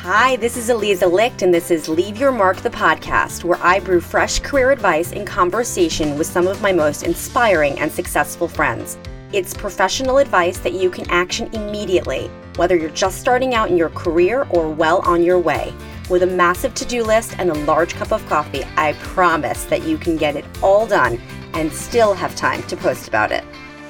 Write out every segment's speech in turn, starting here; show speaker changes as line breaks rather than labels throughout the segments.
Hi, this is Eliza Licht, and this is Leave Your Mark, the podcast, where I brew fresh career advice in conversation with some of my most inspiring and successful friends. It's professional advice that you can action immediately, whether you're just starting out in your career or well on your way. With a massive to-do list and a large cup of coffee, I promise that you can get it all done and still have time to post about it.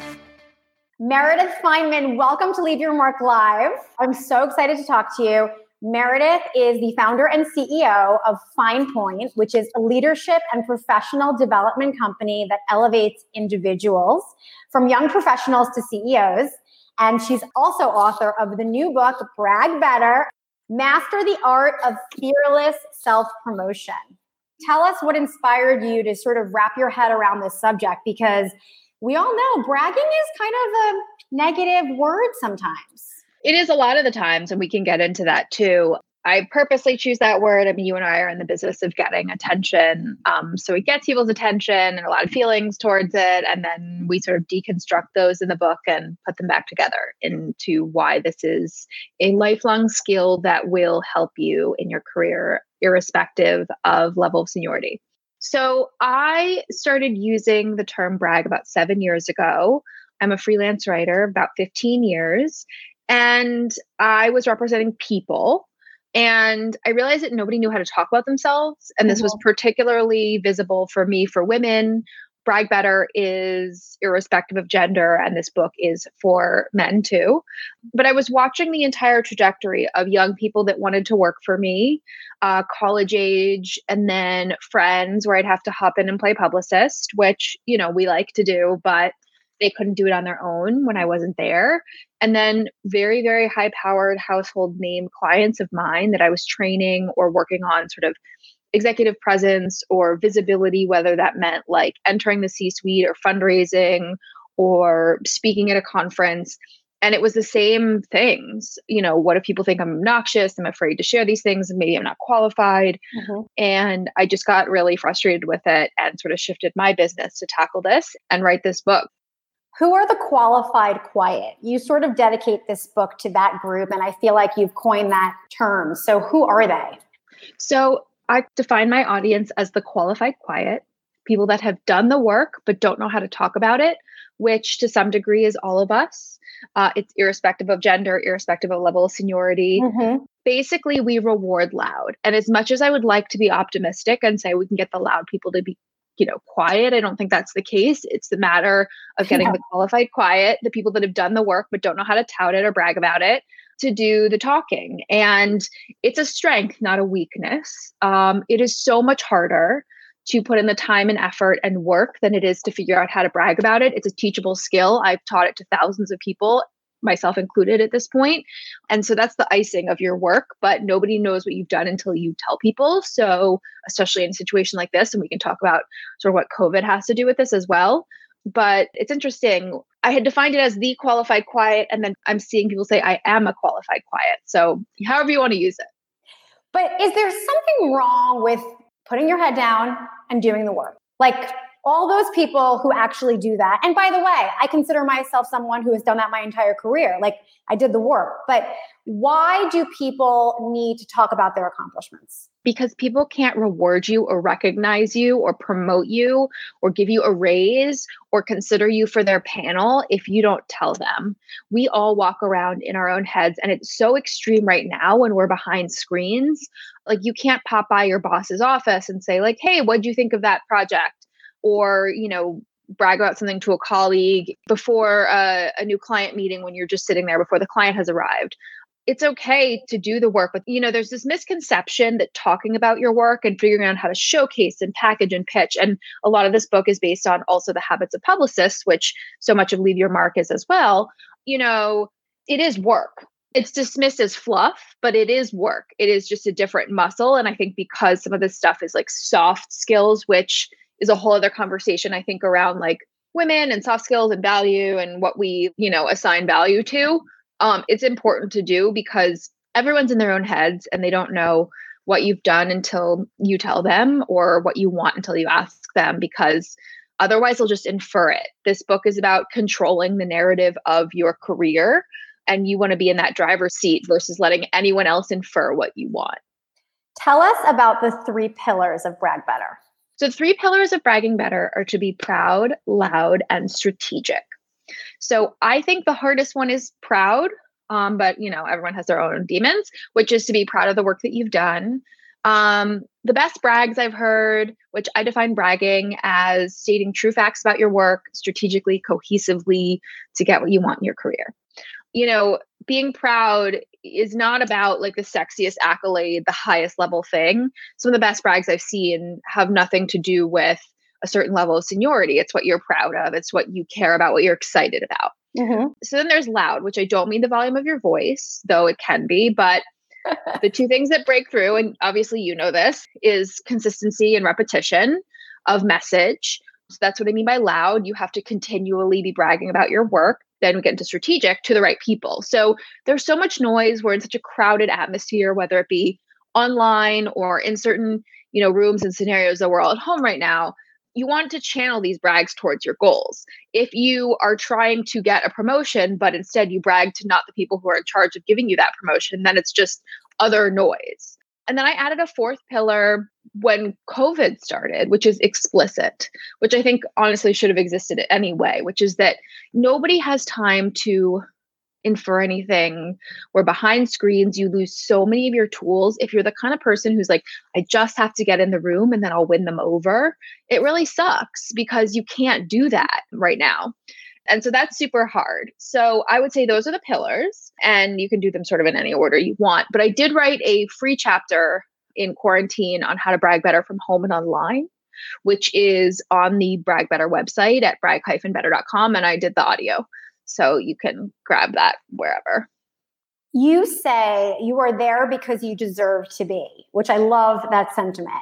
Meredith Fineman, welcome to Leave Your Mark Live. I'm so excited to talk to you. Meredith is the founder and CEO of FinePoint, which is a leadership and professional development company that elevates individuals from young professionals to CEOs. And she's also author of the new book, Brag Better, Master the Art of Fearless Self-Promotion. Tell us what inspired you to sort of wrap your head around this subject, because we all know bragging is kind of a negative word sometimes.
It is a lot of the times, and we can get into that too. I purposely choose that word. I mean, you and I are in the business of getting attention. So it gets people's attention and a lot of feelings towards it. And then we sort of deconstruct those in the book and put them back together into why this is a lifelong skill that will help you in your career, irrespective of level of seniority. So I started using the term brag about 7 years ago. I'm a freelance writer about 15 years, and I was representing people. And I realized that nobody knew how to talk about themselves. And this was particularly visible for me, for women. Brag Better is irrespective of gender, and this book is for men too. But I was watching the entire trajectory of young people that wanted to work for me, college age, and then friends where I'd have to hop in and play publicist, which, you know, we like to do, but they couldn't do it on their own when I wasn't there. And then very, very high-powered household name clients of mine that I was training or working on sort of executive presence or visibility, whether that meant like entering the C-suite or fundraising or speaking at a conference. And it was the same things. You know, what if people think I'm obnoxious? I'm afraid to share these things and maybe I'm not qualified. And I just got really frustrated with it and sort of shifted my business to tackle this and write this book.
Who are the qualified quiet? You sort of dedicate this book to that group, and I feel like you've coined that term. So who are they?
So I define my audience as the qualified quiet, people that have done the work but don't know how to talk about it, which to some degree is all of us. It's irrespective of gender, irrespective of level of seniority. Basically, we reward loud. And as much as I would like to be optimistic and say we can get the loud people to be, you know, quiet, I don't think that's the case. It's the matter of getting the qualified quiet, the people that have done the work but don't know how to tout it or brag about it, to do the talking. And it's a strength, not a weakness. It is so much harder to put in the time and effort and work than it is to figure out how to brag about it. It's a teachable skill. I've taught it to thousands of people, myself included at this point. And so that's the icing of your work, but nobody knows what you've done until you tell people. So especially in a situation like this, and we can talk about sort of what COVID has to do with this as well. But it's interesting. I had defined it as the qualified quiet, and then I'm seeing people say I am a qualified quiet. So however you want to use it.
But is there something wrong with putting your head down and doing the work? Like all those people who actually do that. And by the way, I consider myself someone who has done that my entire career. Like I did the work. But why do people need to talk about their accomplishments?
Because people can't reward you or recognize you or promote you or give you a raise or consider you for their panel if you don't tell them. We all walk around in our own heads, and it's so extreme right now when we're behind screens. Like you can't pop by your boss's office and say like, hey, what do you think of that project? Or, you know, brag about something to a colleague before a new client meeting when you're just sitting there before the client has arrived. It's okay to do the work, but you know, there's this misconception that talking about your work and figuring out how to showcase and package and pitch, and a lot of this book is based on also the habits of publicists, which so much of Leave Your Mark is as well. You know, it is work. It's dismissed as fluff, but it is work. It is just a different muscle. And I think because some of this stuff is like soft skills, which is a whole other conversation, I think, around like women and soft skills and value and what we, you know, assign value to. It's important to do because everyone's in their own heads and they don't know what you've done until you tell them, or what you want until you ask them, because otherwise they'll just infer it. This book is about controlling the narrative of your career and you want to be in that driver's seat versus letting anyone else infer what you want.
Tell us about the 3 pillars of Brag Better.
So 3 pillars of bragging better are to be proud, loud, and strategic. So I think the hardest one is proud, but everyone has their own demons, which is to be proud of the work that you've done. The best brags I've heard, which I define bragging as stating true facts about your work strategically, cohesively to get what you want in your career. Being proud is not about like the sexiest accolade, the highest level thing. Some of the best brags I've seen have nothing to do with a certain level of seniority. It's what you're proud of. It's what you care about, what you're excited about. Mm-hmm. So then there's loud, which I don't mean the volume of your voice, though it can be, but the 2 things that break through, and obviously you know this, is consistency and repetition of message. So that's what I mean by loud. You have to continually be bragging about your work. Then we get into strategic to the right people. So there's so much noise. We're in such a crowded atmosphere, whether it be online or in certain, rooms and scenarios that we're all at home right now. You want to channel these brags towards your goals. If you are trying to get a promotion, but instead you brag to not the people who are in charge of giving you that promotion, then it's just other noise. And then I added a 4th pillar when COVID started, which is explicit, which I think honestly should have existed anyway, which is that nobody has time to infer anything. We're behind screens. You lose so many of your tools. If you're the kind of person who's like, I just have to get in the room and then I'll win them over, it really sucks because you can't do that right now. And so that's super hard. So I would say those are the pillars, and you can do them sort of in any order you want. But I did write a free chapter in quarantine on how to brag better from home and online, which is on the Brag Better website at brag-better.com. And I did the audio. So you can grab that wherever.
You say you are there because you deserve to be, which I love that sentiment.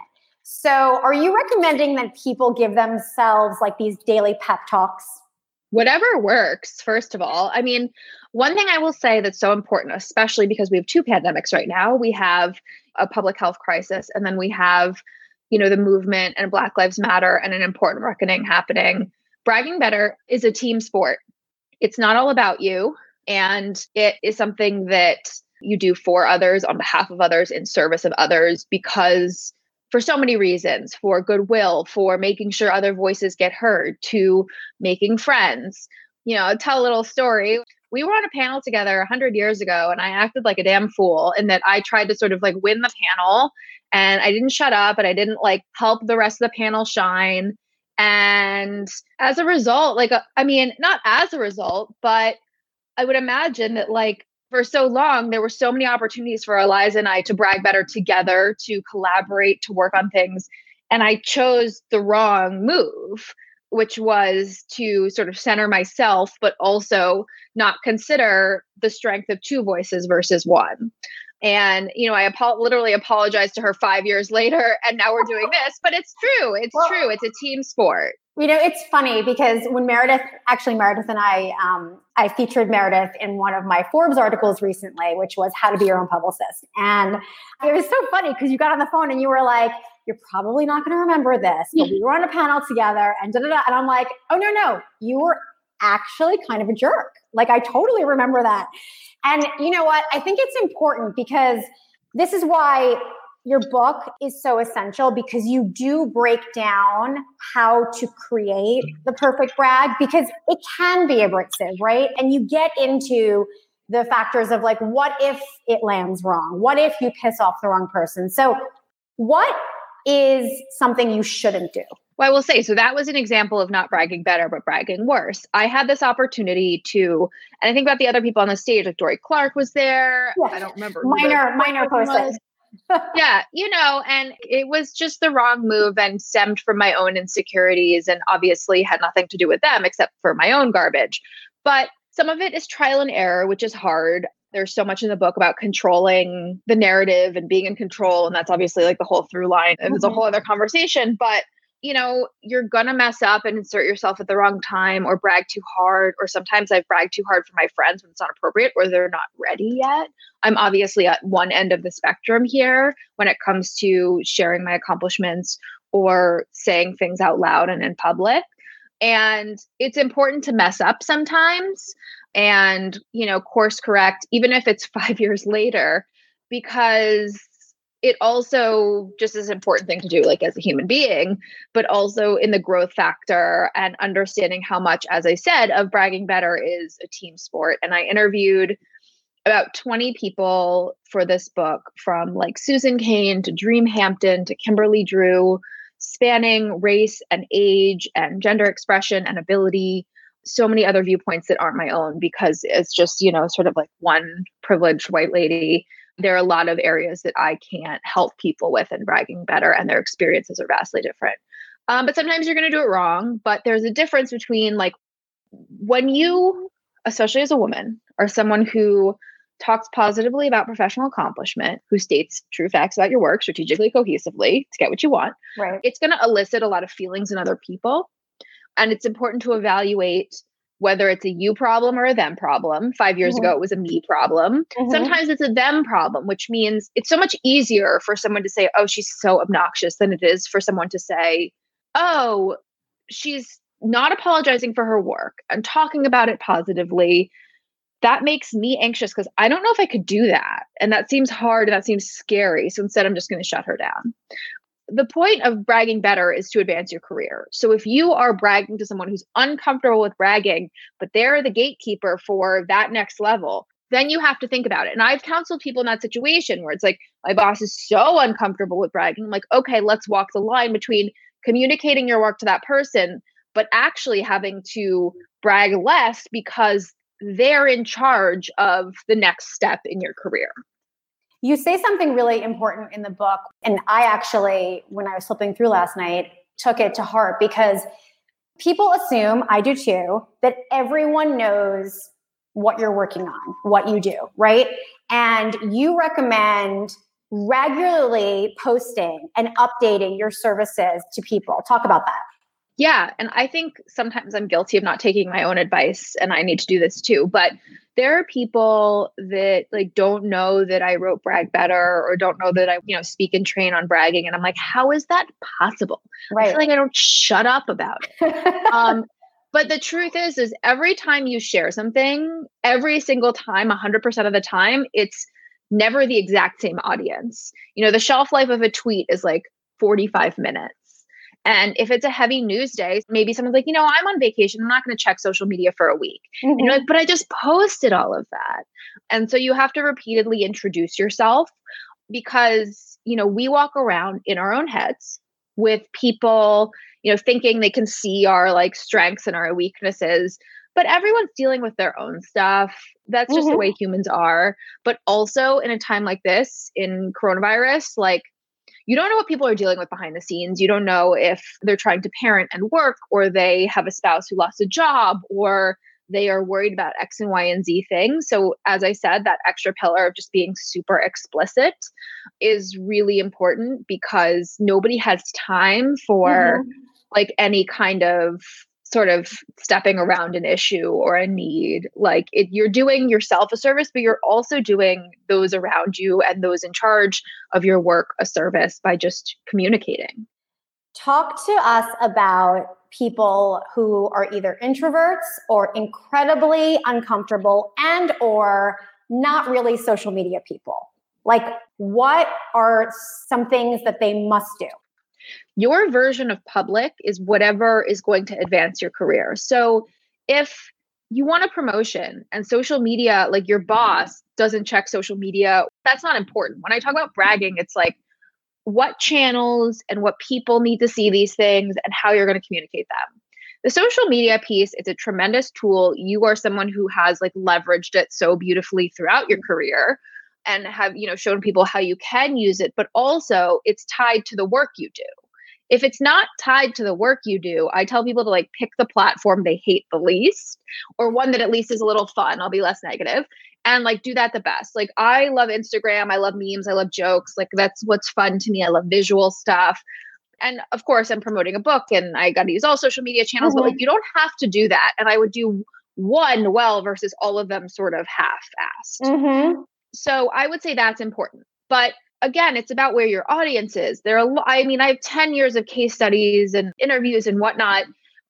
So are you recommending that people give themselves like these daily pep talks?
Whatever works, first of all. I mean, one thing I will say that's so important, especially because we have 2 pandemics right now. We have a public health crisis, and then we have, the movement and Black Lives Matter and an important reckoning happening. Bragging better is a team sport. It's not all about you. And it is something that you do for others, on behalf of others, in service of others, because for so many reasons, for goodwill, for making sure other voices get heard, to making friends. I'll tell a little story. We were on a panel together 100 years ago, and I acted like a damn fool in that I tried to sort of like win the panel, and I didn't shut up, and I didn't like help the rest of the panel shine. And as a result, not as a result, but I would imagine that for so long, there were so many opportunities for Eliza and I to brag better together, to collaborate, to work on things. And I chose the wrong move, which was to sort of center myself, but also not consider the strength of 2 voices versus 1. And, I literally apologized to her 5 years later, and now we're doing this. But it's true. It's true. It's a team sport.
It's funny because when Meredith and I featured Meredith in one of my Forbes articles recently, which was how to be your own publicist. And it was so funny because you got on the phone and you were like, you're probably not going to remember this, but we were on a panel together and da-da-da. And I'm like, oh, no, you were actually kind of a jerk. Like, I totally remember that. And you know what? I think it's important because this is why your book is so essential, because you do break down how to create the perfect brag, because it can be abrasive, right? And you get into the factors of like, what if it lands wrong? What if you piss off the wrong person? So what is something you shouldn't do?
Well, I will say, so that was an example of not bragging better, but bragging worse. I had this opportunity to, and I think about the other people on the stage, like Dory Clark was there. Yes. I don't remember.
Minor person.
Yeah, and it was just the wrong move and stemmed from my own insecurities, and obviously had nothing to do with them except for my own garbage. But some of it is trial and error, which is hard. There's so much in the book about controlling the narrative and being in control. And that's obviously like the whole through line. It was a whole other conversation, but you're going to mess up and insert yourself at the wrong time or brag too hard. Or sometimes I've bragged too hard for my friends when it's not appropriate or they're not ready yet. I'm obviously at one end of the spectrum here when it comes to sharing my accomplishments or saying things out loud and in public. And it's important to mess up sometimes. and, course correct, even if it's 5 years later, because it also just is an important thing to do, like as a human being, but also in the growth factor and understanding how much, as I said, of Bragging Better is a team sport. And I interviewed about 20 people for this book, from like Susan Cain to Dream Hampton to Kimberly Drew, spanning race and age and gender expression and ability, so many other viewpoints that aren't my own, because it's just, sort of like one privileged white lady. There are a lot of areas that I can't help people with in Bragging Better, and their experiences are vastly different. But sometimes you're going to do it wrong. But there's a difference between like when you, especially as a woman, are someone who talks positively about professional accomplishment, who states true facts about your work strategically, cohesively to get what you want.
Right.
It's going to elicit a lot of feelings in other people. And it's important to evaluate whether it's a you problem or a them problem. 5 years ago, it was a me problem. Sometimes it's a them problem, which means it's so much easier for someone to say, oh, she's so obnoxious, than it is for someone to say, oh, she's not apologizing for her work and talking about it positively. That makes me anxious because I don't know if I could do that. And that seems hard and that seems scary. So instead, I'm just going to shut her down. The point of Bragging Better is to advance your career. So if you are bragging to someone who's uncomfortable with bragging, but they're the gatekeeper for that next level, then you have to think about it. And I've counseled people in that situation where it's like, my boss is so uncomfortable with bragging. I'm like, okay, let's walk the line between communicating your work to that person, but actually having to brag less because they're in charge of the next step in your career.
You say something really important in the book. And I actually, when I was flipping through last night, took it to heart, because people assume, I do too, that everyone knows what you're working on, what you do, right? And you recommend regularly posting and updating your services to people. Talk about that.
Yeah. And I think sometimes I'm guilty of not taking my own advice, and I need to do this too. But there are people that like don't know that I wrote Brag Better, or don't know that I, speak and train on bragging. And I'm like, how is that possible?
Right.
I feel like I don't shut up about it. But the truth is every time you share something, every single time, 100% of the time, it's never the exact same audience. The shelf life of a tweet is like 45 minutes. And if it's a heavy news day, maybe someone's like, I'm on vacation. I'm not going to check social media for a week. And you're like, but I just posted all of that. And so you have to repeatedly introduce yourself, because, we walk around in our own heads with people, thinking they can see our like strengths and our weaknesses, but everyone's dealing with their own stuff. That's just the way humans are. But also in a time like this, in coronavirus, like, you don't know what people are dealing with behind the scenes. You don't know if they're trying to parent and work, or they have a spouse who lost a job, or they are worried about X and Y and Z things. So as I said, that extra pillar of just being super explicit is really important, because nobody has time for like any kind of sort of stepping around an issue or a need. Like you're doing yourself a service, but you're also doing those around you and those in charge of your work a service by just communicating.
Talk to us about people who are either introverts or incredibly uncomfortable and or not really social media people. Like, what are some things that they must do?
Your version of public is whatever is going to advance your career. So if you want a promotion and social media, like your boss doesn't check social media, that's not important. When I talk about bragging, it's like what channels and what people need to see these things and how you're going to communicate them. The social media piece, it's a tremendous tool. You are someone who has like leveraged it so beautifully throughout your career and have, shown people how you can use it, but also it's tied to the work you do. If it's not tied to the work you do, I tell people to like pick the platform they hate the least, or one that at least is a little fun. I'll be less negative, and like do that the best. Like I love Instagram. I love memes. I love jokes. Like that's what's fun to me. I love visual stuff. And of course I'm promoting a book and I got to use all social media channels, but like you don't have to do that. And I would do one well versus all of them sort of half-assed. So I would say that's important. But again, it's about where your audience is. I have 10 years of case studies and interviews and whatnot.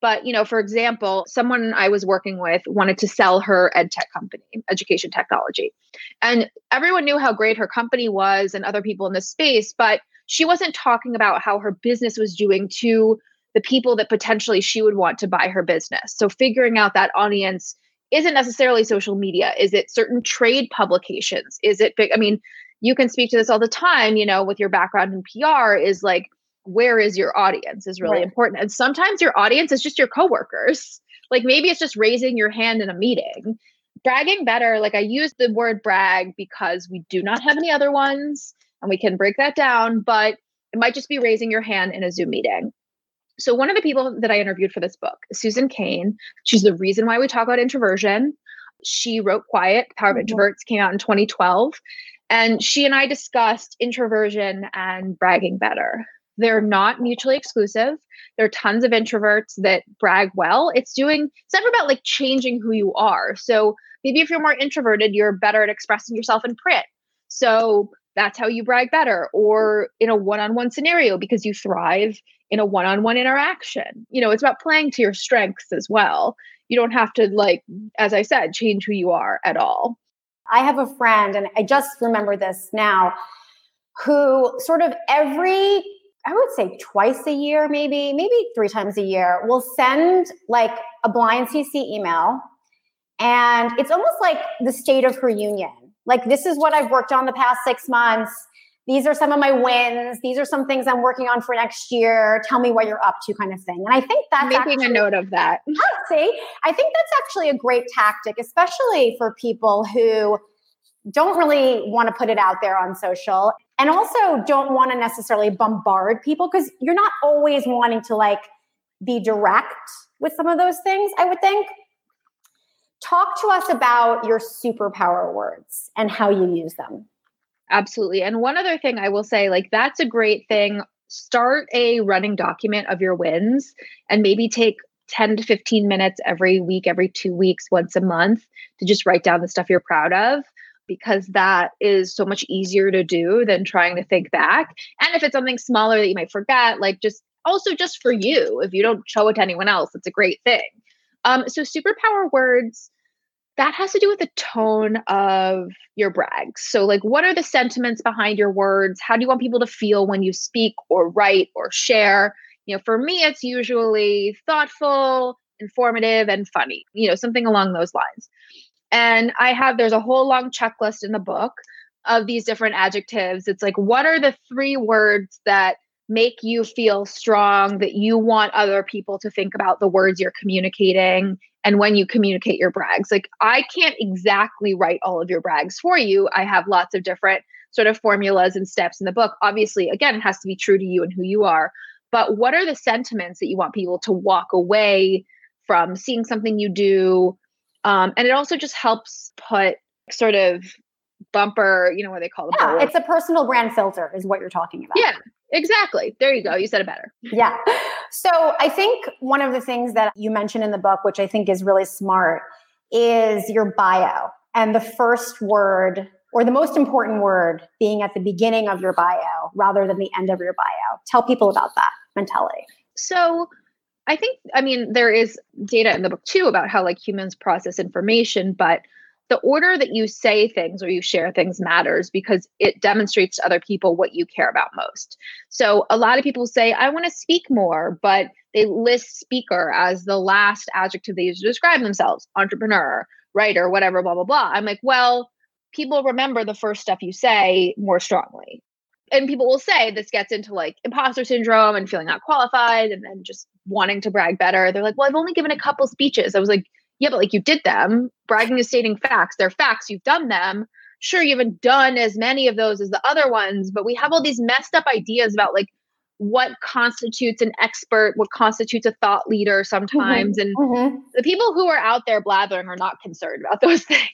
But, for example, someone I was working with wanted to sell her ed tech company, education technology. And everyone knew how great her company was and other people in this space, but she wasn't talking about how her business was doing to the people that potentially she would want to buy her business. So figuring out that audience isn't necessarily social media. Is it certain trade publications? Is it big? I mean, you can speak to this all the time, with your background in PR, is like, where is your audience is really important. And sometimes your audience is just your coworkers. Like maybe it's just raising your hand in a meeting. Bragging better, like I use the word brag because we do not have any other ones and we can break that down, but it might just be raising your hand in a Zoom meeting. So one of the people that I interviewed for this book, Susan Cain, she's the reason why we talk about introversion. She wrote Quiet, The Power of Introverts, came out in 2012. And she and I discussed introversion and bragging better. They're not mutually exclusive. There are tons of introverts that brag well. It's never about like changing who you are. So maybe if you're more introverted, you're better at expressing yourself in print. So that's how you brag better, or in a one-on-one scenario because you thrive in a one-on-one interaction. It's about playing to your strengths as well. You don't have to, like, as I said, change who you are at all.
I have a friend, and I just remember this now, who sort of I would say twice a year, maybe 3 times a year, will send like a blind CC email. And it's almost like the state of her union. Like, this is what I've worked on the past 6 months. These are some of my wins. These are some things I'm working on for next year. Tell me what you're up to, kind of thing. And I think that's
making a note of that.
I think that's actually a great tactic, especially for people who don't really want to put it out there on social and also don't want to necessarily bombard people, because you're not always wanting to like be direct with some of those things, I would think. Talk to us about your superpower words and how you use them.
Absolutely. And one other thing I will say, like, that's a great thing. Start a running document of your wins and maybe take 10 to 15 minutes every week, every 2 weeks, once a month to just write down the stuff you're proud of, because that is so much easier to do than trying to think back. And if it's something smaller that you might forget, like just for you, if you don't show it to anyone else, it's a great thing. So superpower words, that has to do with the tone of your brags. So like, what are the sentiments behind your words? How do you want people to feel when you speak or write or share? For me, it's usually thoughtful, informative, and funny, something along those lines. And there's a whole long checklist in the book of these different adjectives. It's like, what are the 3 words that make you feel strong, that you want other people to think about the words you're communicating and when you communicate your brags? Like, I can't exactly write all of your brags for you. I have lots of different sort of formulas and steps in the book. Obviously, again, it has to be true to you and who you are. But what are the sentiments that you want people to walk away from seeing something you do? And it also just helps put sort of bumper, what they call it.
Yeah, it's a personal brand filter is what you're talking about.
Yeah, exactly. There you go. You said it better.
Yeah. So I think one of the things that you mentioned in the book, which I think is really smart, is your bio. And the first word, or the most important word, being at the beginning of your bio rather than the end of your bio. Tell people about that mentality.
So there is data in the book too about how like humans process information, but the order that you say things or you share things matters because it demonstrates to other people what you care about most. So a lot of people say, I want to speak more, but they list speaker as the last adjective they use to describe themselves, entrepreneur, writer, whatever, blah, blah, blah. I'm like, well, people remember the first stuff you say more strongly. And people will say this gets into like imposter syndrome and feeling not qualified and then just wanting to brag better. They're like, well, I've only given a couple speeches. I was like, yeah, but like you did them. Bragging is stating facts. They're facts. You've done them. Sure, you haven't done as many of those as the other ones, but we have all these messed up ideas about like what constitutes an expert, what constitutes a thought leader sometimes. And the people who are out there blathering are not concerned about those things.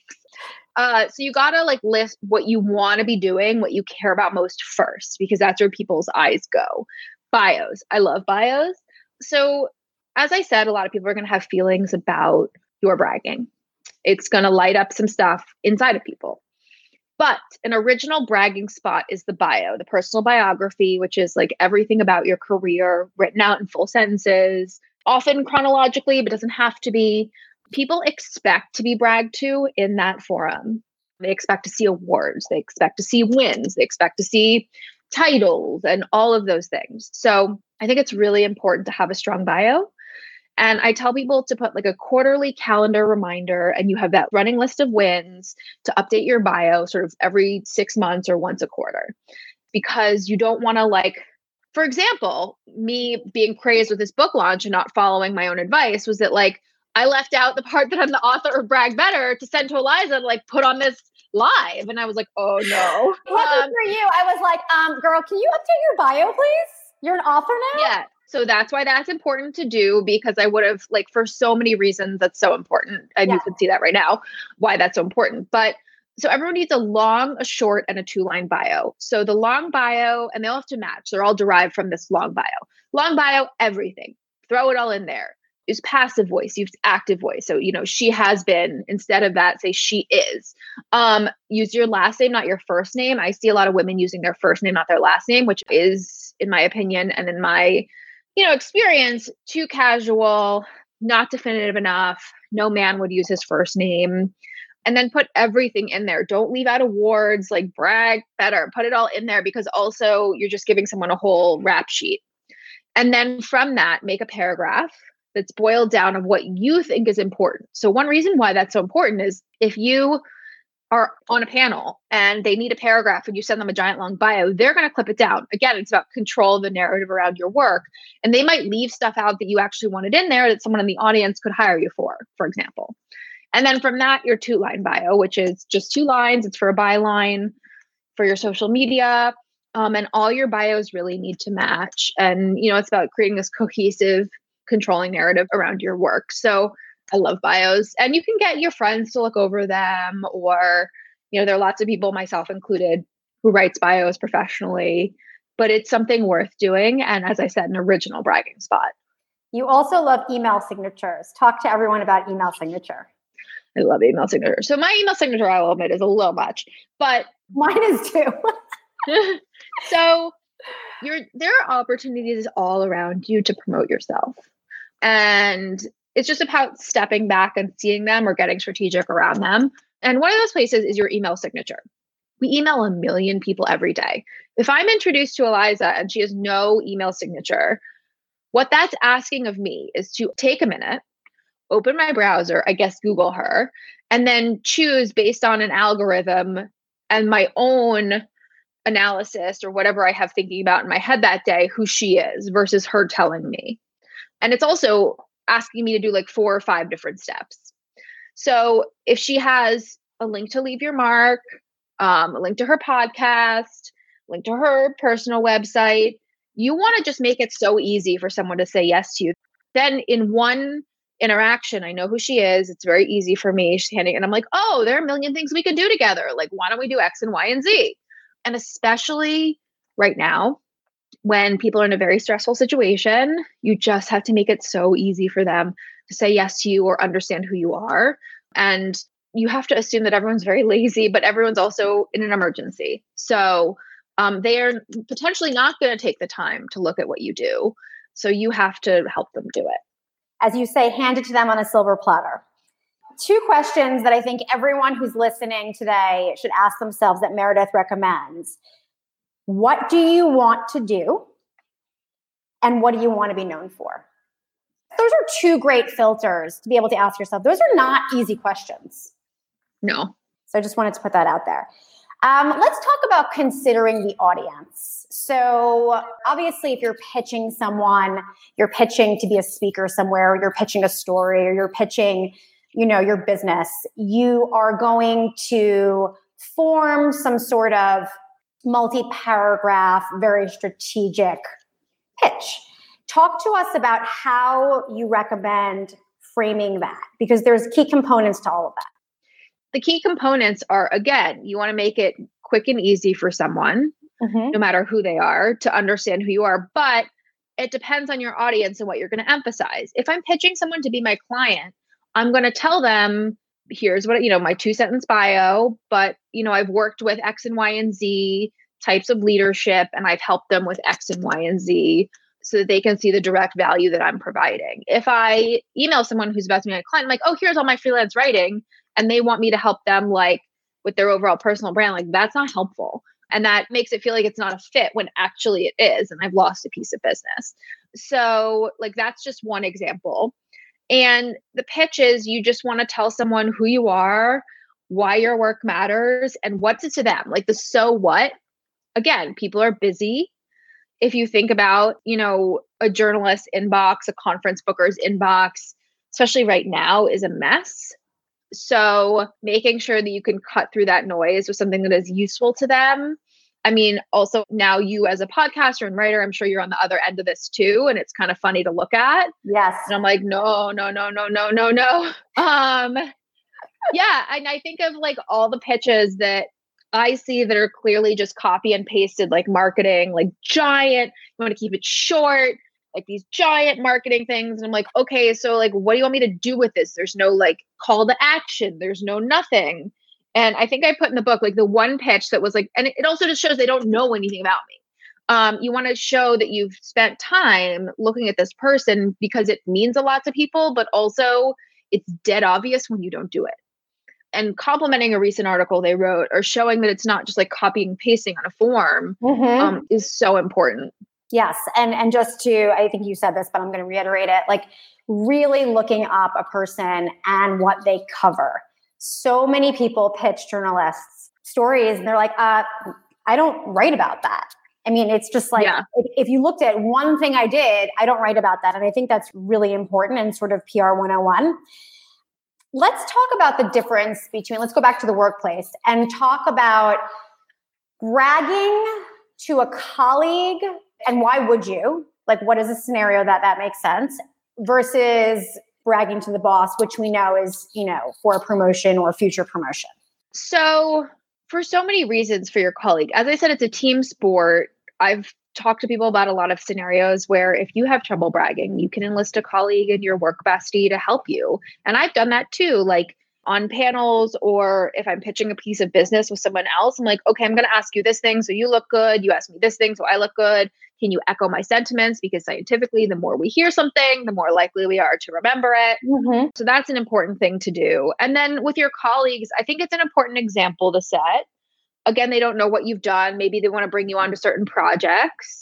So you got to like list what you want to be doing, what you care about most first, because that's where people's eyes go. Bios. I love bios. So as I said, a lot of people are going to have feelings about your bragging. It's going to light up some stuff inside of people. But an original bragging spot is the bio, the personal biography, which is like everything about your career written out in full sentences, often chronologically, but doesn't have to be. People expect to be bragged to in that forum. They expect to see awards. They expect to see wins. They expect to see titles and all of those things. So I think it's really important to have a strong bio. And I tell people to put like a quarterly calendar reminder, and you have that running list of wins to update your bio sort of every 6 months or once a quarter, because you don't want to, like, for example, me being crazed with this book launch and not following my own advice was that, like, I left out the part that I'm the author of Brag Better to send to Eliza to, like, put on this live. And I was like, oh no.
Lucky for you, I was like, girl, can you update your bio, please? You're an author now?
Yeah. So that's why that's important to do, because I would have, like, for so many reasons, that's so important. And you can see that right now, why that's so important. But so everyone needs a long, a short, and a 2-line bio. So the long bio, and they'll have to match. They're all derived from this long bio. Long bio, everything. Throw it all in there. Use passive voice, use active voice. So, she has been, instead of that, say she is. Use your last name, not your first name. I see a lot of women using their first name, not their last name, which is, in my opinion, and in my, experience, too casual, not definitive enough. No man would use his first name. And then put everything in there. Don't leave out awards, like Brag Better. Put it all in there, because also you're just giving someone a whole rap sheet. And then from that, make a paragraph that's boiled down of what you think is important. So one reason why that's so important is if you are on a panel and they need a paragraph and you send them a giant long bio, they're going to clip it down. Again, it's about control of the narrative around your work. And they might leave stuff out that you actually wanted in there that someone in the audience could hire you for example. And then from that, your 2-line bio, which is just 2 lines. It's for a byline for your social media. And all your bios really need to match. And, it's about creating this cohesive, controlling narrative around your work. So I love bios, and you can get your friends to look over them, or, there are lots of people, myself included, who writes bios professionally, but it's something worth doing. And as I said, an original bragging spot.
You also love email signatures. Talk to everyone about email signature.
I love email signature. So my email signature, I will admit, is a little much, but
mine is too.
So there are opportunities all around you to promote yourself. And it's just about stepping back and seeing them, or getting strategic around them. And one of those places is your email signature. We email 1 million people every day. If I'm introduced to Eliza and she has no email signature, what that's asking of me is to take a minute, open my browser, I guess Google her, and then choose based on an algorithm and my own analysis or whatever I have thinking about in my head that day, who she is versus her telling me. And it's also asking me to do like 4 or 5 different steps. So if she has a link to Leave Your Mark, a link to her podcast, link to her personal website, you want to just make it so easy for someone to say yes to you. Then in one interaction, I know who she is. It's very easy for me. She's handing, and I'm like, oh, there are 1 million things we can do together. Like, why don't we do X and Y and Z? And especially right now, when people are in a very stressful situation, you just have to make it so easy for them to say yes to you or understand who you are. And you have to assume that everyone's very lazy, but everyone's also in an emergency. So they are potentially not going to take the time to look at what you do. So you have to help them do it.
As you say, hand it to them on a silver platter. 2 questions that I think everyone who's listening today should ask themselves that Meredith recommends. What do you want to do? And what do you want to be known for? Those are 2 great filters to be able to ask yourself. Those are not easy questions.
No.
So I just wanted to put that out there. Let's talk about considering the audience. So obviously, if you're pitching someone, you're pitching to be a speaker somewhere, or you're pitching a story, or you're pitching, your business, you are going to form some sort of multi-paragraph, very strategic pitch. Talk to us about how you recommend framing that, because there's key components to all of that.
The key components are, again, you want to make it quick and easy for someone, no matter who they are, to understand who you are. But it depends on your audience and what you're going to emphasize. If I'm pitching someone to be my client, I'm going to tell them, here's what, my 2-sentence bio, but, I've worked with X and Y and Z types of leadership, and I've helped them with X and Y and Z. so that they can see the direct value that I'm providing. If I email someone who's about to be a client, I'm like, oh, here's all my freelance writing, and they want me to help them like with their overall personal brand, like that's not helpful. And that makes it feel like it's not a fit when actually it is. And I've lost a piece of business. So like, that's just one example. And the pitch is you just want to tell someone who you are, why your work matters, and what's it to them. Like the so what. Again, people are busy. If you think about, a journalist's inbox, a conference booker's inbox, especially right now, is a mess. So making sure that you can cut through that noise with something that is useful to them. I mean, also now you as a podcaster and writer, I'm sure you're on the other end of this too. And it's kind of funny to look at.
Yes.
And I'm like, no. Yeah. And I think of like all the pitches that I see that are clearly just copy and pasted, like marketing, like giant, you want to keep it short, like these giant marketing things. And I'm like, okay, so like, what do you want me to do with this? There's no like call to action. There's no nothing. And I think I put in the book, like the one pitch that was like, and it also just shows they don't know anything about me. You want to show that you've spent time looking at this person because it means a lot to people, but also it's dead obvious when you don't do it. And complimenting a recent article they wrote or showing that it's not just like copying and pasting on a form is so important.
Yes. And just to, I think you said this, but I'm going to reiterate it, like really looking up a person and what they cover. So many people pitch journalists stories and they're like, I don't write about that. I mean, it's just like, if you looked at one thing I did, I don't write about that. And I think that's really important and sort of PR 101. Let's talk about the difference between, let's go back to the workplace and talk about bragging to a colleague. And why would you? Like, what is a scenario that makes sense versus bragging to the boss, which we know is, for a promotion or future promotion?
So for so many reasons for your colleague, as I said, it's a team sport. I've talked to people about a lot of scenarios where if you have trouble bragging, you can enlist a colleague and your work bestie to help you. And I've done that too, like on panels, or if I'm pitching a piece of business with someone else, I'm like, okay, I'm going to ask you this thing. So you look good. You ask me this thing. So I look good. Can you echo my sentiments? Because scientifically, the more we hear something, the more likely we are to remember it. Mm-hmm. So that's an important thing to do. And then with your colleagues, I think it's an important example to set. Again, they don't know what you've done. Maybe they want to bring you on to certain projects.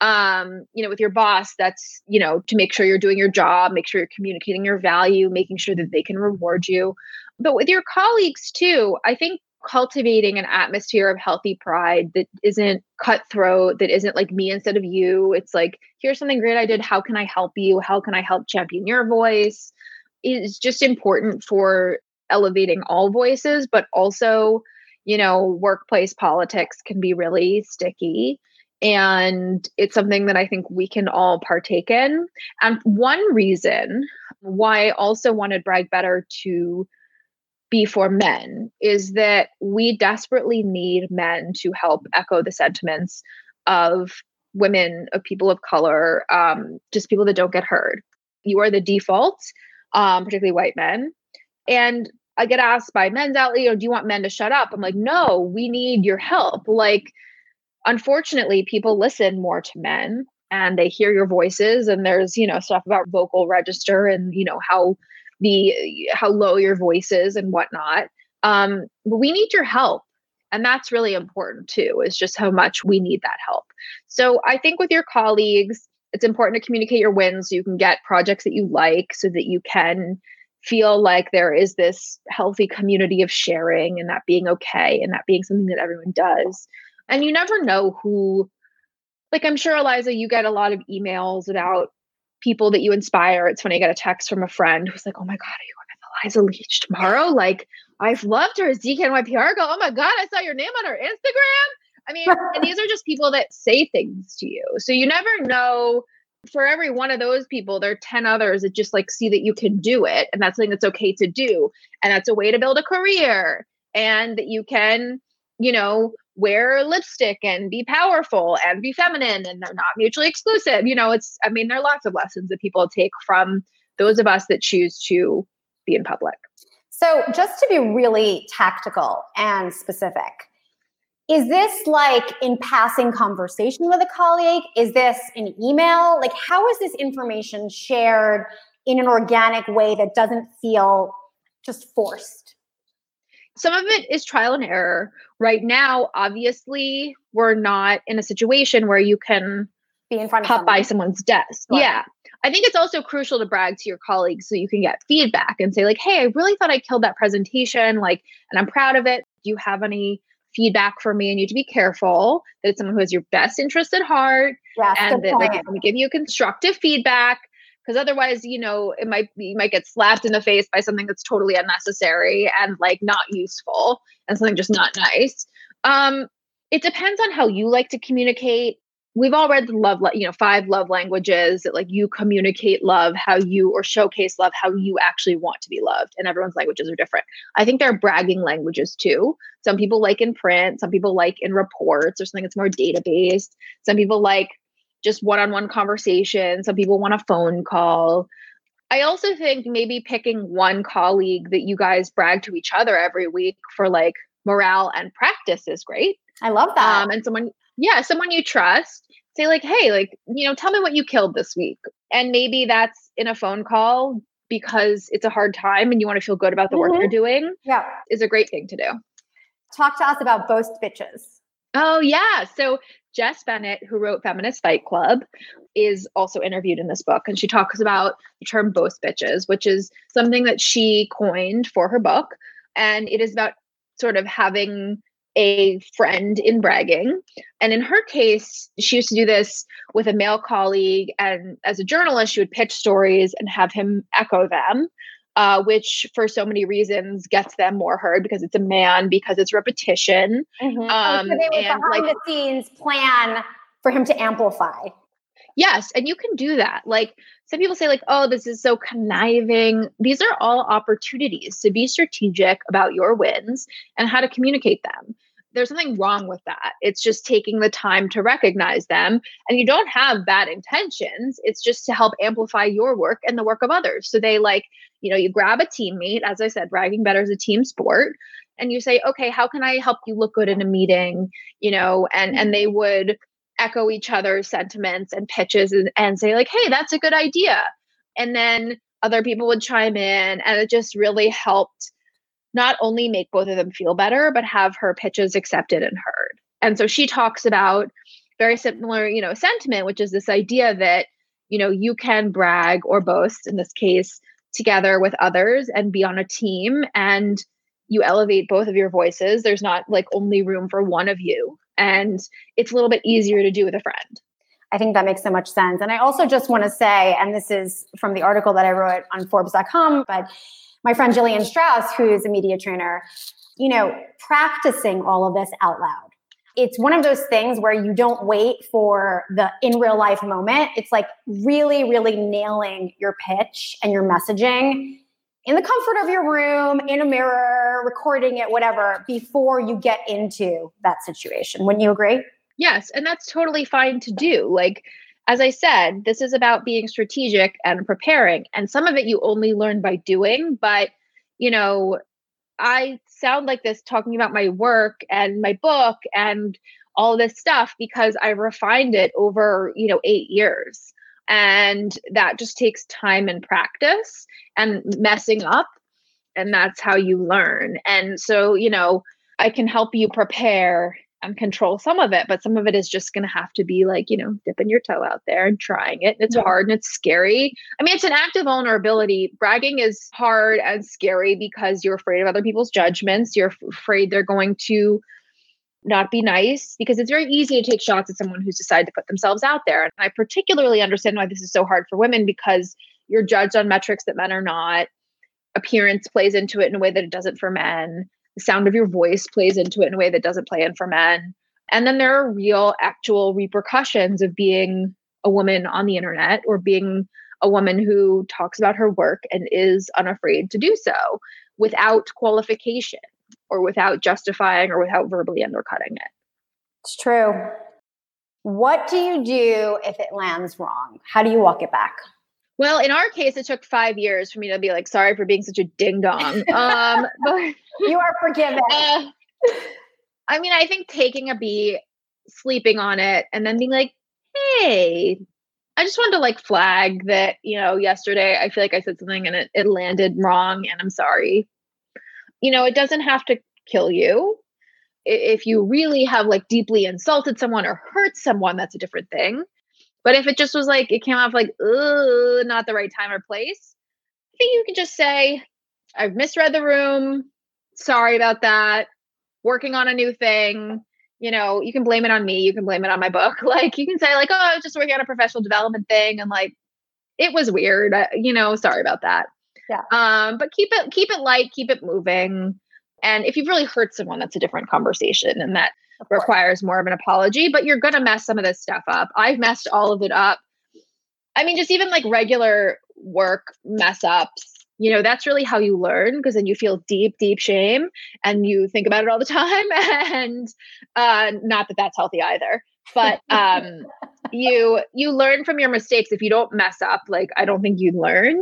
With your boss, that's, to make sure you're doing your job, make sure you're communicating your value, making sure that they can reward you. But with your colleagues too, I think cultivating an atmosphere of healthy pride that isn't cutthroat, that isn't like me instead of you. It's like, here's something great I did. How can I help you? How can I help champion your voice? Is just important for elevating all voices, but also, workplace politics can be really sticky. And it's something that I think we can all partake in. And one reason why I also wanted Brag Better to be for men is that we desperately need men to help echo the sentiments of women, of people of color, just people that don't get heard. You are the default, particularly white men. And I get asked by men's outlet, do you want men to shut up? I'm like, no, we need your help. Like, unfortunately, people listen more to men and they hear your voices, and there's, stuff about vocal register and, how low your voice is and whatnot. But we need your help. And that's really important too, is just how much we need that help. So I think with your colleagues, it's important to communicate your wins so you can get projects that you like, so that you can feel like there is this healthy community of sharing and that being okay and that being something that everyone does. And you never know who, like, I'm sure, Eliza, you get a lot of emails about people that you inspire. It's funny, I got a text from a friend who's like, oh my God, are you going with Eliza Leach tomorrow? Like, I've loved her as DKNY PR girl. Oh my God, I saw your name on her Instagram. I mean, and these are just people that say things to you. So you never know. For every one of those people, there are 10 others that just like see that you can do it. And that's something that's okay to do. And that's a way to build a career. And that you can, wear lipstick and be powerful and be feminine, and they're not mutually exclusive. There are lots of lessons that people take from those of us that choose to be in public.
So just to be really tactical and specific, Is this like in passing conversation with a colleague? Is this an email? Like, how is this information shared in an organic way that doesn't feel just forced?
Some of it is trial and error. Right now, obviously, we're not in a situation where you can
be in front of
pop by someone's desk.
Right.
Yeah. I think it's also crucial to brag to your colleagues so you can get feedback and say like, hey, I really thought I killed that presentation. Like, and I'm proud of it. Do you have any feedback for me? And you have to be careful that it's someone who has your best interest at heart.
Yes,
and that like, we give you constructive feedback. Because otherwise, you might get slapped in the face by something that's totally unnecessary and like not useful and something just not nice. It depends on how you like to communicate. We've all read the 5 love languages that like you communicate love, or showcase love, how you actually want to be loved. And everyone's languages are different. I think there are bragging languages too. Some people like in print, some people like in reports or something that's more data-based. Some people like just one-on-one conversation. Some people want a phone call. I also think maybe picking one colleague that you guys brag to each other every week for like morale and practice is great.
I love that.
And someone you trust, say like, hey, like, tell me what you killed this week. And maybe that's in a phone call because it's a hard time and you want to feel good about the work you're doing.
Yeah.
Is a great thing to do.
Talk to us about Boast Bitches.
Oh, yeah. So Jess Bennett, who wrote Feminist Fight Club, is also interviewed in this book. And she talks about the term boast bitches, which is something that she coined for her book. And it is about sort of having a friend in bragging. And in her case, she used to do this with a male colleague. And as a journalist, she would pitch stories and have him echo them. Which for so many reasons gets them more heard because it's a man, because it's repetition.
Mm-hmm. So they were behind the scenes plan for him to amplify.
Yes. And you can do that. Like some people say like, oh, this is so conniving. These are all opportunities to be strategic about your wins and how to communicate them. There's nothing wrong with that. It's just taking the time to recognize them. And you don't have bad intentions. It's just to help amplify your work and the work of others. So they like, you grab a teammate, as I said, bragging better is a team sport. And you say, okay, how can I help you look good in a meeting? And they would echo each other's sentiments and pitches and say like, hey, that's a good idea. And then other people would chime in, and it just really helped not only make both of them feel better, but have her pitches accepted and heard. And so she talks about very similar, sentiment, which is this idea that, you can brag or boast in this case together with others and be on a team, and you elevate both of your voices. There's not like only room for one of you. And it's a little bit easier to do with a friend.
I think that makes so much sense. And I also just want to say, and this is from the article that I wrote on Forbes.com, but my friend Jillian Strauss, who's a media trainer, practicing all of this out loud. It's one of those things where you don't wait for the in real life moment. It's like really, really nailing your pitch and your messaging in the comfort of your room, in a mirror, recording it, whatever, before you get into that situation. Wouldn't you agree?
Yes. And that's totally fine to do. Like, as I said, this is about being strategic and preparing. And some of it you only learn by doing. But, I sound like this talking about my work and my book and all this stuff because I refined it over, 8 years. And that just takes time and practice and messing up. And that's how you learn. And so, I can help you prepare and control some of it, but some of it is just going to have to be like, dipping your toe out there and trying it. It's hard and it's scary. I mean, it's an act of vulnerability. Bragging is hard and scary because you're afraid of other people's judgments. You're afraid they're going to not be nice, because it's very easy to take shots at someone who's decided to put themselves out there. And I particularly understand why this is so hard for women, because you're judged on metrics that men are not. Appearance plays into it in a way that it doesn't for men. The sound of your voice plays into it in a way that doesn't play in for men. And then there are real, actual repercussions of being a woman on the internet, or being a woman who talks about her work and is unafraid to do so without qualification, or without justifying, or without verbally undercutting it.
It's true. What do you do if it lands wrong? How do you walk it back?
Well, in our case, it took 5 years for me to be like, sorry for being such a ding dong. But
you are forgiven.
I mean, I think taking a beat, sleeping on it, and then being like, hey, I just wanted to like flag that, yesterday I feel like I said something and it landed wrong and I'm sorry. It doesn't have to kill you. If you really have like deeply insulted someone or hurt someone, that's a different thing. But if it just was like, it came off like, not the right time or place, I think you can just say, I've misread the room. Sorry about that. Working on a new thing. You can blame it on me. You can blame it on my book. Like you can say like, oh, I was just working on a professional development thing. And like, it was weird. Sorry about that.
Yeah.
But keep it light, keep it moving. And if you've really hurt someone, that's a different conversation. And that requires more of an apology, but you're going to mess some of this stuff up. I've messed all of it up. I mean, just even like regular work mess ups, that's really how you learn, because then you feel deep, deep shame and you think about it all the time. And not that that's healthy either, but you learn from your mistakes. If you don't mess up, like, I don't think you learn.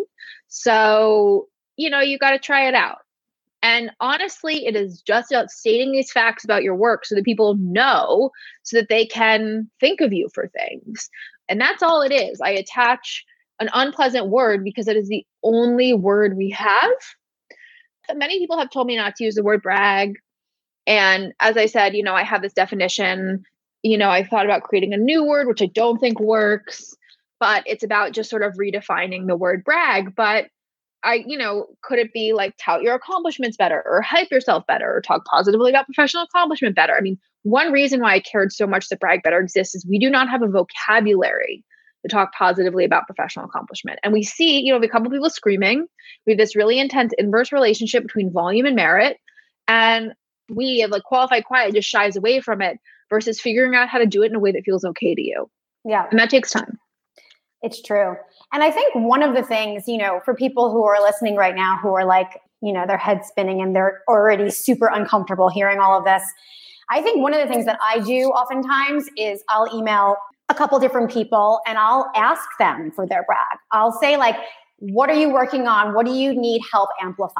So, you got to try it out. And honestly, it is just about stating these facts about your work so that people know, so that they can think of you for things. And that's all it is. I attach an unpleasant word because it is the only word we have. Many people have told me not to use the word brag. And as I said, I have this definition. I thought about creating a new word, which I don't think works, but it's about just sort of redefining the word brag. But could it be like tout your accomplishments better, or hype yourself better, or talk positively about professional accomplishment better? I mean, one reason why I cared so much that brag better exists is we do not have a vocabulary to talk positively about professional accomplishment. And we see, a couple people screaming. We have this really intense inverse relationship between volume and merit. And we have like qualified quiet just shies away from it versus figuring out how to do it in a way that feels okay to you.
Yeah.
And that takes time.
It's true. And I think one of the things, for people who are listening right now, who are like, their head spinning and they're already super uncomfortable hearing all of this. I think one of the things that I do oftentimes is I'll email a couple different people and I'll ask them for their brag. I'll say like, what are you working on? What do you need help amplifying?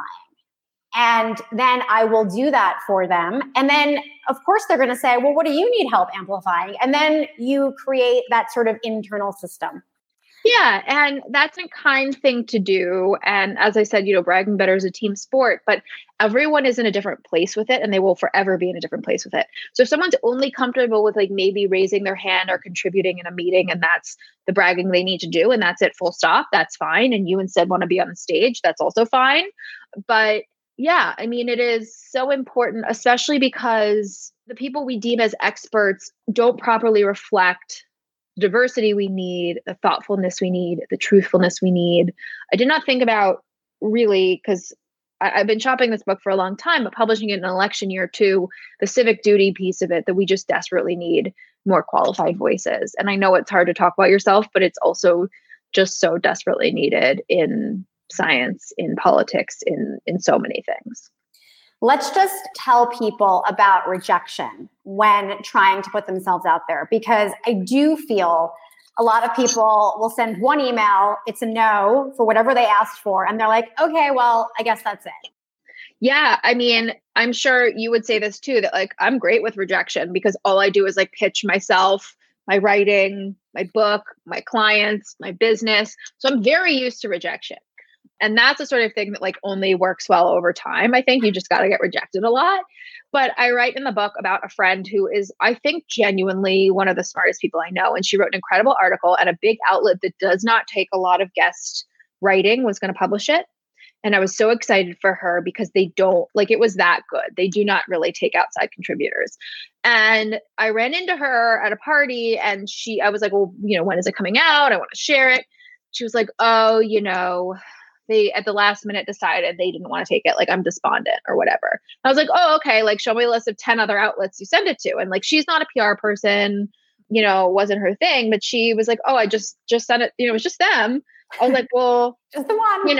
And then I will do that for them. And then of course they're going to say, well, what do you need help amplifying? And then you create that sort of internal system.
Yeah. And that's a kind thing to do. And as I said, bragging better is a team sport, but everyone is in a different place with it and they will forever be in a different place with it. So if someone's only comfortable with like maybe raising their hand or contributing in a meeting and that's the bragging they need to do and that's it, full stop, that's fine. And you instead want to be on the stage, that's also fine. But yeah, I mean, it is so important, especially because the people we deem as experts don't properly reflect diversity we need, the thoughtfulness we need, the truthfulness we need. I did not think about really, because I've been shopping this book for a long time, but publishing it in an election year too, the civic duty piece of it, that we just desperately need more qualified voices. And I know it's hard to talk about yourself, but it's also just so desperately needed in science, in politics, in so many things.
Let's just tell people about rejection when trying to put themselves out there, because I do feel a lot of people will send one email, it's a no for whatever they asked for. And they're like, okay, well, I guess that's it.
Yeah. I mean, I'm sure you would say this too, that like, I'm great with rejection because all I do is like pitch myself, my writing, my book, my clients, my business. So I'm very used to rejection. And that's the sort of thing that like only works well over time. I think you just got to get rejected a lot. But I write in the book about a friend who is, I think, genuinely one of the smartest people I know. And she wrote an incredible article at a big outlet that does not take a lot of guest writing was going to publish it. And I was so excited for her because they don't, like, it was that good. They do not really take outside contributors. And I ran into her at a party and I was like, well, when is it coming out? I want to share it. She was like, oh, they at the last minute decided they didn't want to take it. Like, I'm despondent or whatever. I was like, oh, okay. Like, show me a list of 10 other outlets you send it to. And like, she's not a PR person, wasn't her thing, but she was like, oh, I just sent it. It was just them. I was like, well,
just the one,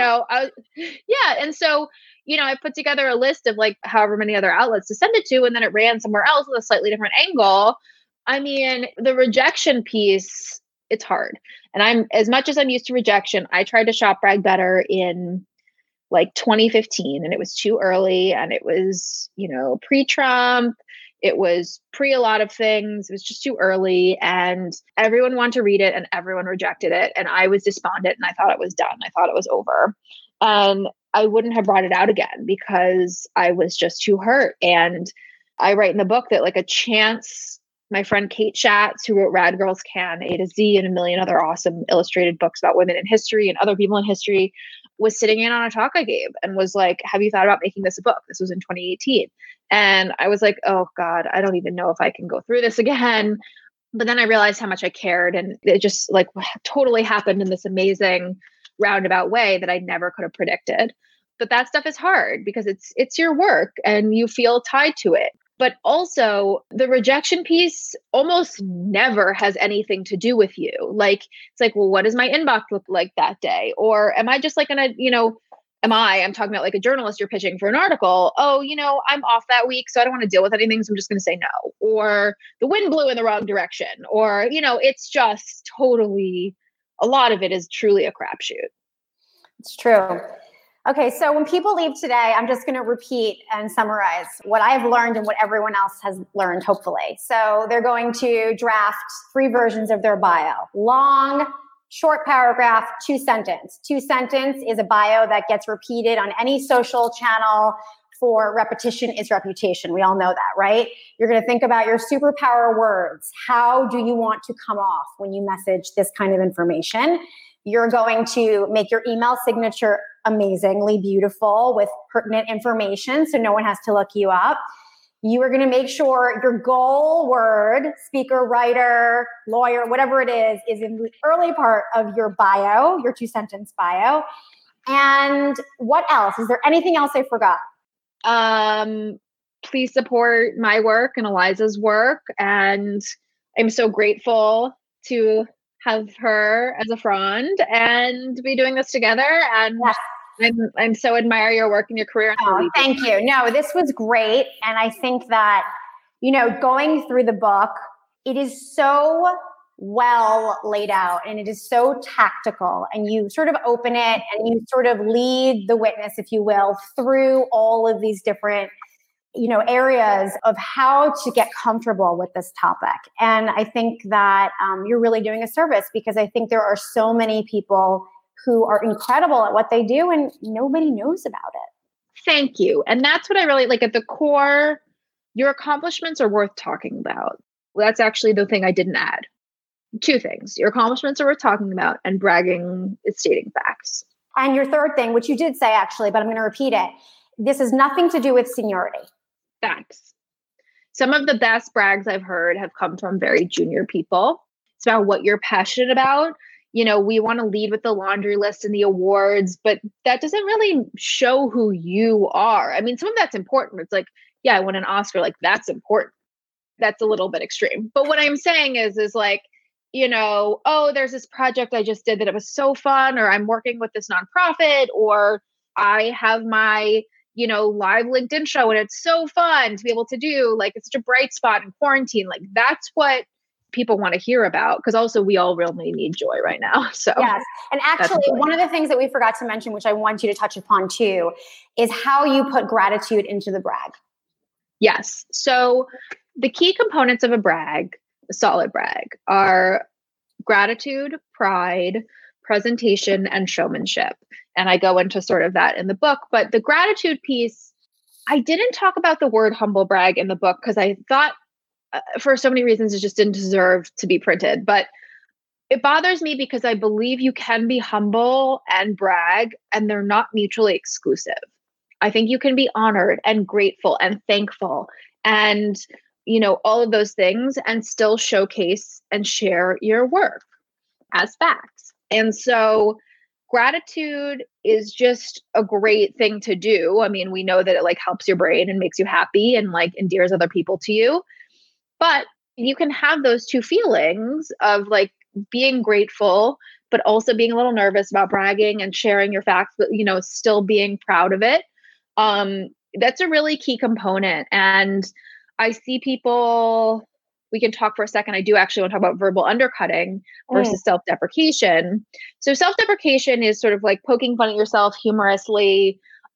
yeah. And so, I put together a list of like however many other outlets to send it to. And then it ran somewhere else with a slightly different angle. I mean, the rejection piece, it's hard. And as much as I'm used to rejection, I tried to shop brag better in like 2015 and it was too early and it was, pre-Trump, It was pre a lot of things. It was just too early and everyone wanted to read it and everyone rejected it. And I was despondent and I thought it was done. I thought it was over. And I wouldn't have brought it out again because I was just too hurt. And I write in the book that like a chance, my friend Kate Schatz, who wrote Rad Girls Can, A to Z, and a million other awesome illustrated books about women in history and other people in history, was sitting in on a talk I gave and was like, have you thought about making this a book? This was in 2018. And I was like, oh God, I don't even know if I can go through this again. But then I realized how much I cared. And it just like totally happened in this amazing roundabout way that I never could have predicted. But that stuff is hard because it's your work and you feel tied to it. But also the rejection piece almost never has anything to do with you. Like, it's like, well, what does my inbox look like that day? Or am I just like gonna, I'm talking about like a journalist, you're pitching for an article. Oh, I'm off that week, so I don't want to deal with anything. So I'm just going to say no. Or the wind blew in the wrong direction. Or, it's just totally, a lot of it is truly a crapshoot.
It's true. Okay, so when people leave today, I'm just going to repeat and summarize what I've learned and what everyone else has learned, hopefully. So they're going to draft 3 versions of their bio. Long, short paragraph, 2 sentence. 2 sentence is a bio that gets repeated on any social channel, for repetition is reputation. We all know that, right? You're going to think about your superpower words. How do you want to come off when you message this kind of information? You're going to make your email signature amazingly beautiful with pertinent information so no one has to look you up. You are going to make sure your goal word, speaker, writer, lawyer, whatever it is in the early part of your bio, your 2-sentence bio. And what else? Is there anything else I forgot?
Please support my work and Eliza's work. And I'm so grateful to have her as a friend and be doing this together. And yes. I'm so admire your work and your career.
Oh, thank you. No, this was great. And I think that, going through the book, it is so well laid out and it is so tactical, and you sort of open it and you sort of lead the witness, if you will, through all of these different areas of how to get comfortable with this topic. And I think that you're really doing a service, because I think there are so many people who are incredible at what they do and nobody knows about it.
Thank you. And that's what I really like at the core. Your accomplishments are worth talking about. Well, that's actually the thing I didn't add. 2 things. Your accomplishments are worth talking about, and bragging is stating facts.
And your third thing, which you did say actually, but I'm going to repeat it. This has nothing to do with seniority.
Facts. Some of the best brags I've heard have come from very junior people. It's about what you're passionate about. We want to lead with the laundry list and the awards, but that doesn't really show who you are. I mean, some of that's important. It's like, yeah, I won an Oscar. Like, that's important. That's a little bit extreme. But what I'm saying is like, oh, there's this project I just did that it was so fun, or I'm working with this nonprofit, or I have my live LinkedIn show and it's so fun to be able to do. Like, it's such a bright spot in quarantine. Like, that's what people want to hear about, because also we all really need joy right now. So
yes. And actually, one of the things that we forgot to mention, which I want you to touch upon too, is how you put gratitude into the brag.
Yes. So the key components of a solid brag, are gratitude, pride, presentation, and showmanship. And I go into sort of that in the book. But the gratitude piece, I didn't talk about the word humble brag in the book because I thought for so many reasons it just didn't deserve to be printed. But it bothers me because I believe you can be humble and brag, and they're not mutually exclusive. I think you can be honored and grateful and thankful and all of those things and still showcase and share your work as facts. And so gratitude is just a great thing to do. I mean, we know that it like helps your brain and makes you happy and like endears other people to you. But you can have those 2 feelings of like being grateful, but also being a little nervous about bragging and sharing your facts, but still being proud of it. That's a really key component. And I see people, we can talk for a second. I do actually want to talk about verbal undercutting versus self-deprecation. So self-deprecation is sort of like poking fun at yourself humorously.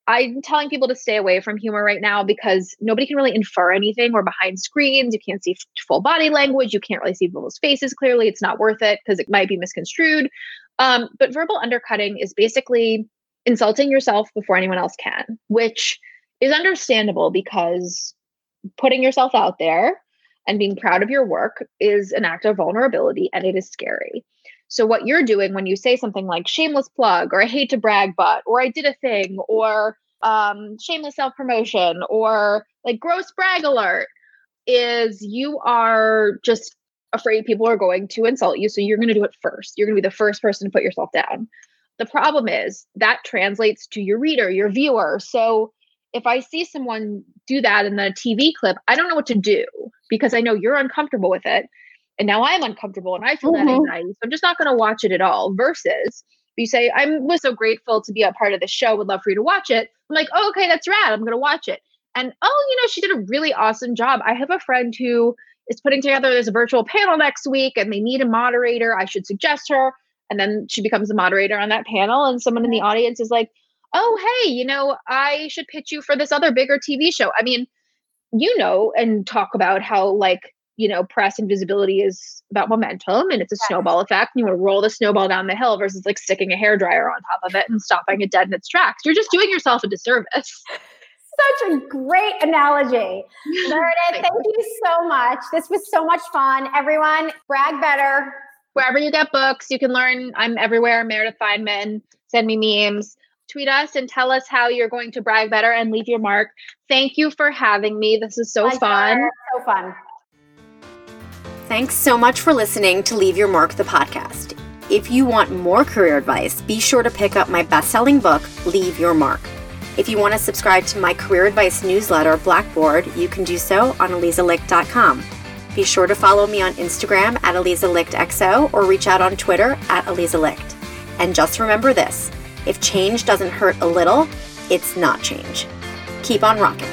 I'm telling people to stay away from humor right now because nobody can really infer anything. We're behind screens. You can't see full body language. You can't really see people's faces clearly. It's not worth it because it might be misconstrued. But verbal undercutting is basically insulting yourself before anyone else can, which is understandable because putting yourself out there and being proud of your work is an act of vulnerability, and it is scary. So what you're doing when you say something like shameless plug, or I hate to brag, but, or I did a thing, or shameless self-promotion, or like gross brag alert, is you are just afraid people are going to insult you. So you're going to do it first. You're going to be the first person to put yourself down. The problem is that translates to your reader, your viewer. So if I see someone do that in the TV clip, I don't know what to do because I know you're uncomfortable with it. And now I'm uncomfortable and I feel that anxiety. So I'm just not going to watch it at all. Versus you say, I was so grateful to be a part of the show. Would love for you to watch it. I'm like, oh, okay, that's rad. I'm going to watch it. And she did a really awesome job. I have a friend who is putting together this virtual panel next week and they need a moderator. I should suggest her. And then she becomes a moderator on that panel. And someone in the audience is like, oh, hey, I should pitch you for this other bigger TV show. I mean, and talk about how press and visibility is about momentum and it's a snowball effect. And you want to roll the snowball down the hill versus like sticking a hairdryer on top of it and stopping it dead in its tracks. You're just doing yourself a disservice.
Such a great analogy. Meredith, thank you so much. This was so much fun. Everyone, brag better.
Wherever you get books, you can learn. I'm everywhere. Meredith Fineman. Send me memes. Tweet us and tell us how you're going to brag better and leave your mark. Thank you for having me. This is so fun.
So fun.
Thanks so much for listening to Leave Your Mark, the podcast. If you want more career advice, be sure to pick up my best-selling book, Leave Your Mark. If you want to subscribe to my career advice newsletter, Blackboard, you can do so on alizalicht.com. Be sure to follow me on Instagram at alizalichtxo or reach out on Twitter at alizalicht. And just remember this, if change doesn't hurt a little, it's not change. Keep on rocking.